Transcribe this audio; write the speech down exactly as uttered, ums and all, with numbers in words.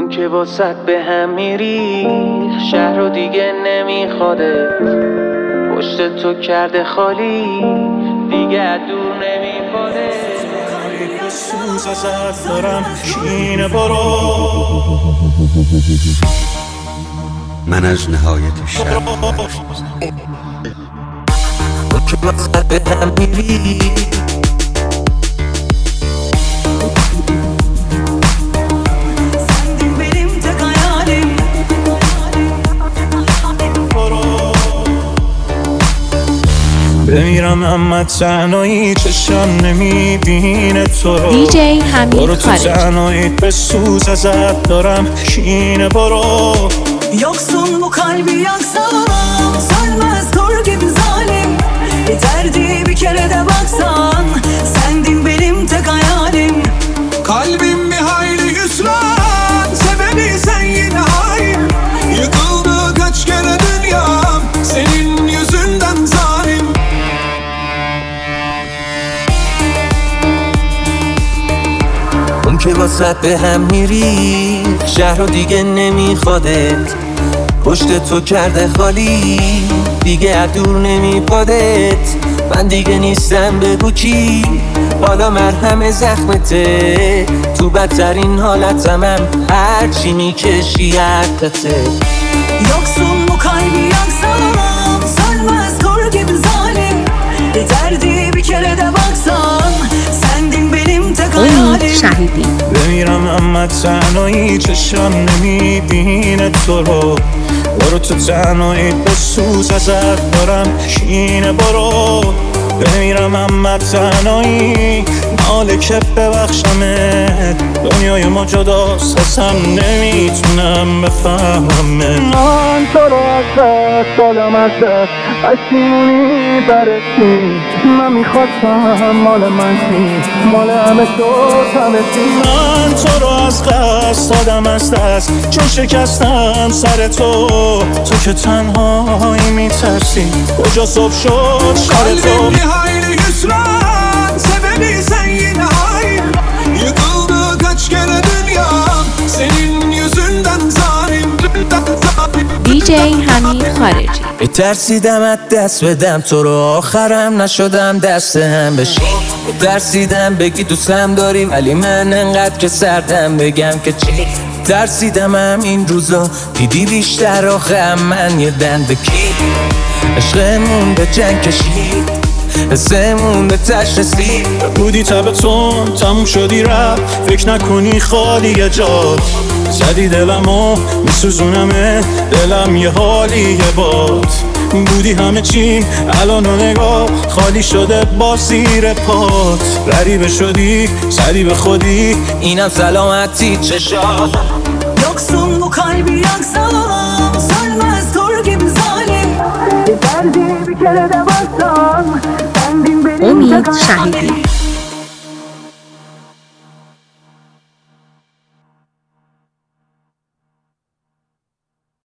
که واسط به هم میری، شهر رو دیگه نمیخواده، پشت تو کرده خالی، دیگه دور نمیپاده. سوز ازت دارم شینه برو، من از نهایت شب که واسط به هم میری، بمیرم اما تنهایی چشم نمیبینه تو رو. دی جی حمید برو تو تنهاییت به سوز ازت دارم şine برو. Yoksun bu kalbi yaksan, sönmez kor gibi zalim. Yeterdi bir kere de baksan, sendin benim tek hayalim. Kalbim bir hayli hüsran, sebebi sen yine hain. Yıkıldı kaç kere dünyam, senin yüzünden zalim. اون که واسط به هم میری، شهر رو دیگه نمیخوادت، پشت تو کرده خالی، دیگه دور نمیپادت. من دیگه نیستم بگو کی، حالا مرهم زخمته، تو بدترین حالتمم هرچی میکشی حقته. Yoksun bu kalbi yaksan, sönmez kor gibi zalim. Yeterdi bir kere de baksan, sendin benim tek hayalim. شهیدی بمیرم اما تنهایی چشم نمیبینه تو رو. برو تو تنهاییت به سوز ازت دارم şine برو. بمیرم اما تنهایی ناله که ببخشمت، دنیای ما جداست اصلا نمیتونم بفهممت. من تو رو از دست دادم از دست، پشیمونی برسی، من میخواستم مال من سی، مال همه تو تمسی. من تو رو از قصد دادم از دست، چون شکستم سر تو، تو که تنهایی میترسی کجا صبح شد شر تو. Kalbim bir hayli hüsran, sebebi sen yine hain. Yıkıldı kaç kere dünyam, senin yüzünden zalim. دی جی حمید خارجی. ترسیدم از دست بدم تو رو، آخرم نشدم دست هم بشین. ترسیدم بگی دوستم داری، ولی من انقدر که سردم بگم که چی. ترسیدم هم این روزا دیدی بیشتر آخه من یه دنده کی. عشقمون به جنگ کشید، حسمون به تش رسید. بودی تبتون تموم شدی رفت، فکر نکنی خالیه جات. زدی دلمو میسوزونمه، دلم یه حالیه باد. بودی همه چیم الان و نگاه خالی شده با زیر پات. غریبه شدی زدی به خودی، اینم سلامتی چشات. Yoksun bu kalbi yaksan, sönmez kor gibi zalim. Yeterdi bir kere de baksan, sendin benim امید tek hayalim. شهیدی